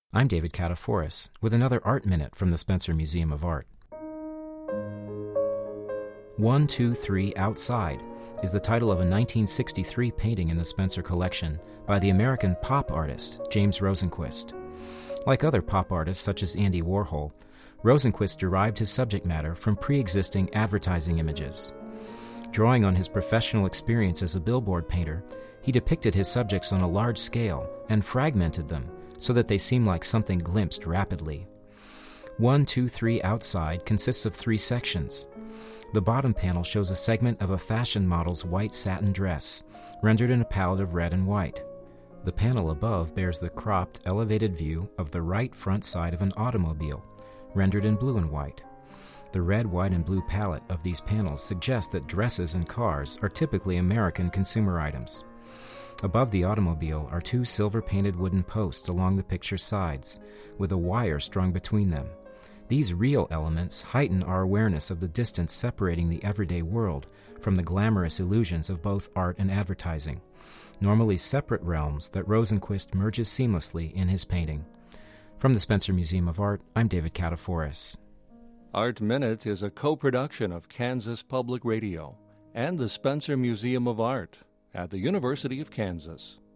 I'm David Kataforis with another Art Minute from the Spencer Museum of Art. 1-2-3 Outside is the title of a 1963 painting in the Spencer collection by the American pop artist James Rosenquist. Like other pop artists such as Andy Warhol, Rosenquist derived his subject matter from pre-existing advertising images. Drawing on his professional experience as a billboard painter, he depicted his subjects on a large scale and fragmented them so that they seem like something glimpsed rapidly. 1-2-3 Outside consists of 3 sections. The bottom panel shows a segment of a fashion model's white satin dress, rendered in a palette of red and white. The panel above bears the cropped, elevated view of the right front side of an automobile, rendered in blue and white. The red, white, and blue palette of these panels suggests that dresses and cars are typically American consumer items. Above the automobile are 2 silver-painted wooden posts along the picture's sides, with a wire strung between them. These real elements heighten our awareness of the distance separating the everyday world from the glamorous illusions of both art and advertising, normally separate realms that Rosenquist merges seamlessly in his painting. From the Spencer Museum of Art, I'm David Kataforis. Art Minute is a co-production of Kansas Public Radio and the Spencer Museum of Art at the University of Kansas.